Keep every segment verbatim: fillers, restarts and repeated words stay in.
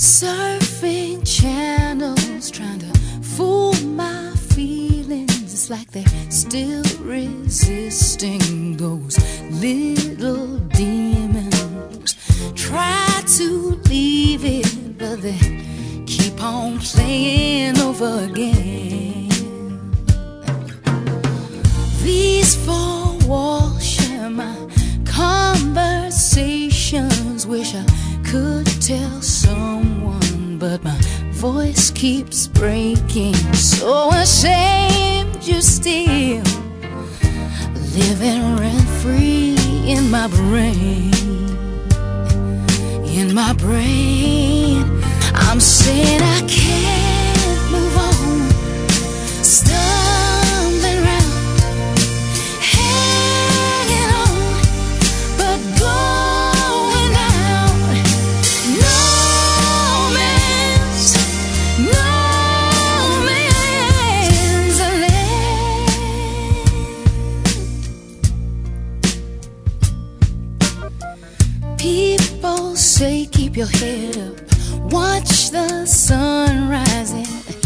Surfing channels, trying to fool my feelings. It's like they're still resisting those little demons. Try to leave it, but they keep on playing over again. These four walls share my conversations. Wish I could tell someone, but my voice keeps breaking. So ashamed you're still living rent-free in my brain. In my brain, I'm saying I can't move on, stumbling round, hanging on, but going out. No man's, no man's land. People say keep your head up, watch the sun rising.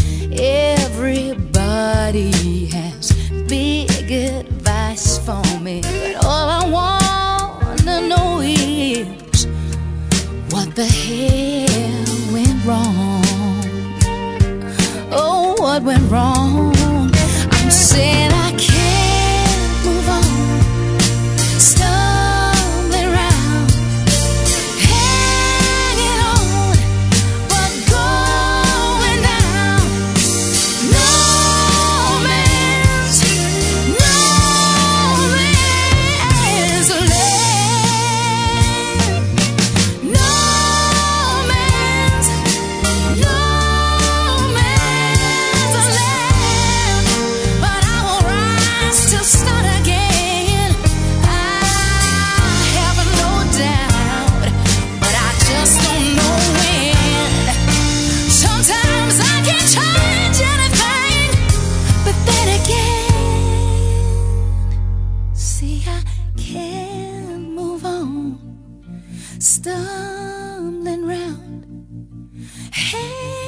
Everybody has big advice for me, but all I wanna know is what the hell went wrong. Oh, what went wrong? I'm saying I can't move on, stumbling round, hanging on, but going down. No man's, no man's land. No man's, no man's land. But I will rise to start again. I have no doubt, but I just don't know when. Sometimes I can't change anything, but then again, see, I can't move on, stumbling round. Hey.